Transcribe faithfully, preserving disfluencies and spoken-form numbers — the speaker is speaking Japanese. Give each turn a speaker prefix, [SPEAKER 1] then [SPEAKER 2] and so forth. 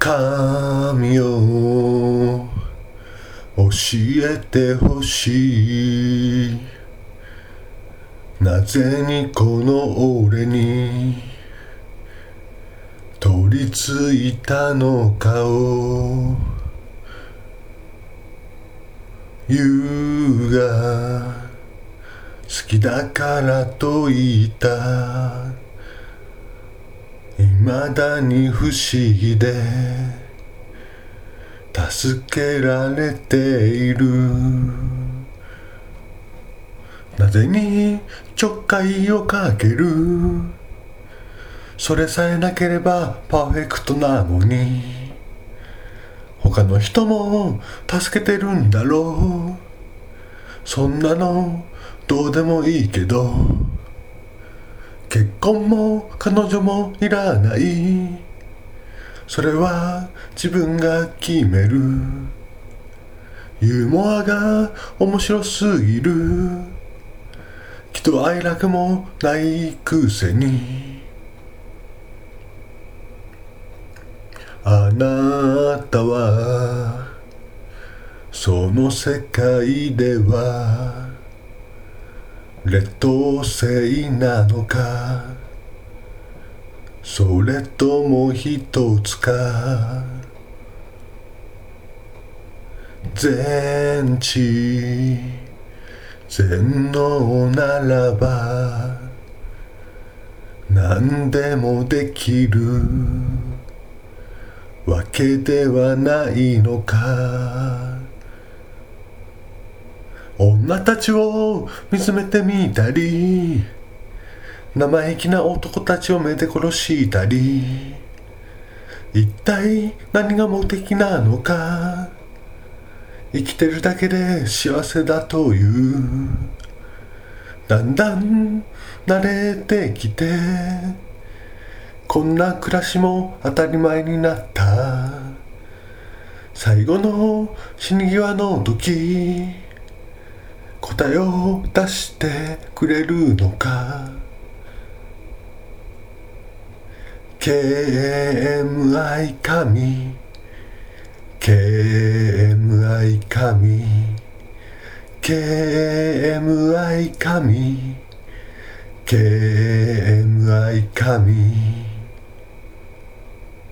[SPEAKER 1] 神よ教えてほしい。なぜにこの俺に取り付いたのかを言うが好きだからと言った。未だに不思議で助けられている。なぜにちょっかいをかける。それさえなければパーフェクトなのに。他の人も助けてるんだろう。そんなのどうでもいいけど、結婚も彼女もいらない。それは自分が決める。ユーモアが面白すぎる。喜怒哀楽もないくせに。あなたはその世界では劣等生なのか、それとも一つか。全知全能ならば何でもできるわけではないのか。女たちを見つめてみたり、生意気な男たちを目で殺したり、一体何が目的なのか。生きてるだけで幸せだという。だんだん慣れてきて、こんな暮らしも当たり前になった。最後の死に際の時、答えを出してくれるのか。 ケーエムアイ 神 ケーエムアイ 神 ケーエムアイ 神 ケーエムアイ 神